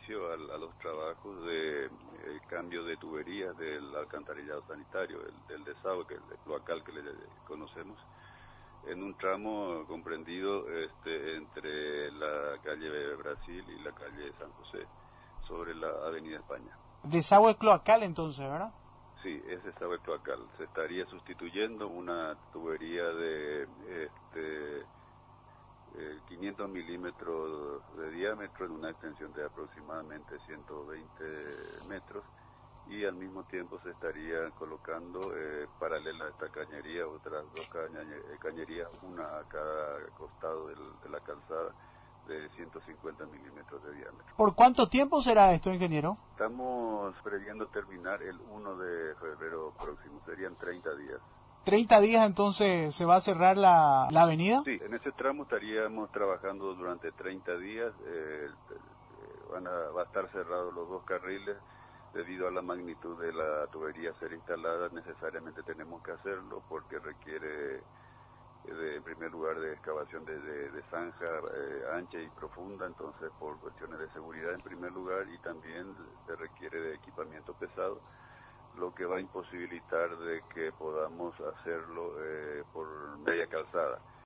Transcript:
inicio a los trabajos de cambio de tuberías del alcantarillado sanitario, del desagüe, el cloacal que le conocemos, en un tramo comprendido entre la calle Brasil y la calle San José, sobre la avenida España. Desagüe cloacal entonces, ¿verdad? Sí, es desagüe cloacal. Se estaría sustituyendo una tubería de 500 milímetros de diámetro en una extensión de aproximadamente 120 metros, y al mismo tiempo se estaría colocando paralela a esta cañería otras dos cañerías, una a cada costado de la calzada, de 150 milímetros de diámetro. ¿Por cuánto tiempo será esto, ingeniero? Estamos previendo terminar el 1 de febrero próximo, serían 30 días. 30 días entonces se va a cerrar la avenida. Sí, en ese tramo estaríamos trabajando durante 30 días, va a estar cerrados los dos carriles. Debido a la magnitud de la tubería a ser instalada, necesariamente tenemos que hacerlo porque requiere, en primer lugar, de excavación de zanja ancha y profunda, entonces por cuestiones de seguridad en primer lugar, y también se requiere de equipamiento pesado, lo que va a imposibilitar de que podamos hacerlo por media calzada.